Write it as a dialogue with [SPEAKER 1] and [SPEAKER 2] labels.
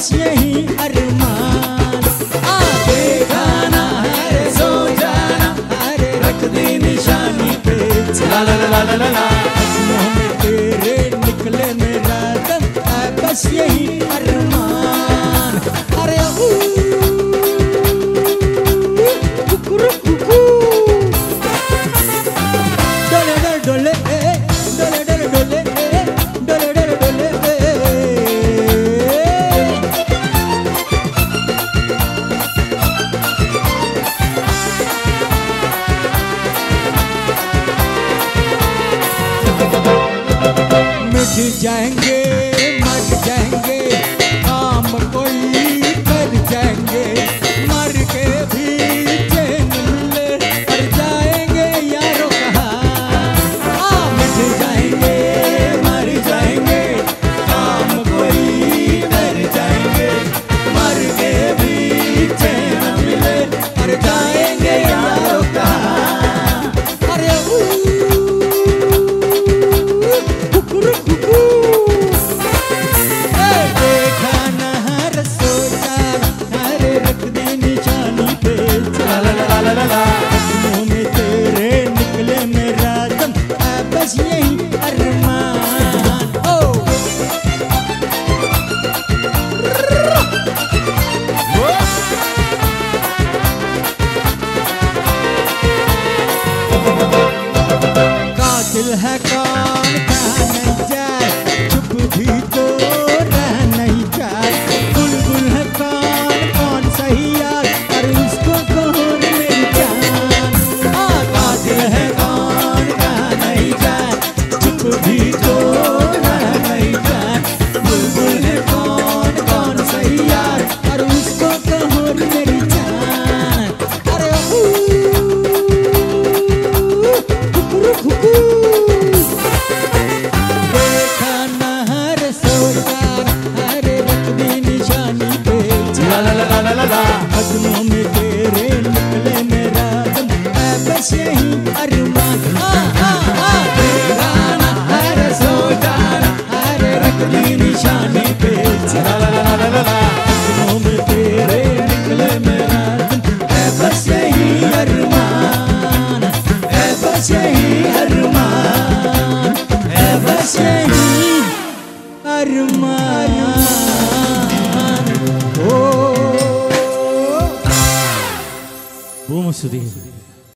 [SPEAKER 1] बस यही अरमान। देखा ना है सो जाना, अरे रख दी निशानी पे ला ला ला ला ला ला। कदमों में तेरे निकले मेरा दम, बस यही अरमान। अरे डोले डोले डोले डोले डोले डोले डोले मिट जाएंगे मर जाएंगे, काम कोई कर जाएंगे, मर के भी चैन मिले मर जाएंगे यारों कहाँ। मिट जाएंगे मर जाएंगे, काम कोई कर जाएंगे, मर के भी चैन मिले मर जाएंगे यारों कहाँ। अरे कदमों में तेरे निकले मेरा दम, बस यही अरमान। कातिल है कौन कहा नहीं जाए, चुप भी तो रह नहीं जाए। बुलबुल है कौन कौन सही यार, अरे उसको कौन मेरी जान। कातिल है कौन कहा नहीं जाए, चुप भी तो रह नहीं जाए। बुलबुल है कौन कौन सही यार, अरे उसको कौन मेरी जान। अरे देखा नहर सोचार, अरे रख दी निशानी पे ला ला ला ला ला ला। कदमों में तेरे निकले मेरा दम, बस यही अरमान। देखा नहर सोचार, अरे रख दी निशानी पे ला ला ला ला ला ला। कदमों में तेरे निकले मेरा दम, बस यही अरमान, बस यही अरमान, बस यही अरमान। ओ वो मुझसे